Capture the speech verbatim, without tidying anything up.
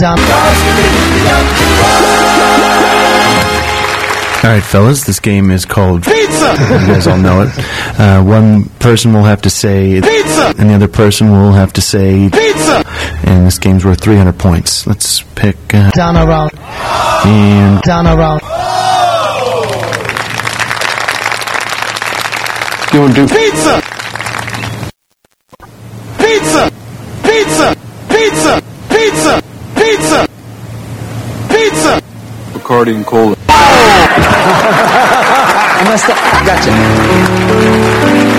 down. All right, fellas, this game is called Pizza! You guys all know it. Uh, one person will have to say Pizza! and the other person will have to say Pizza! And this game's worth three hundred points. Let's pick uh, Down around. And Down around. You want to do pizza? Pizza! Pizza! Pizza! Pizza! Pizza! Pizza! Bacardi and cola. I messed up. Gotcha.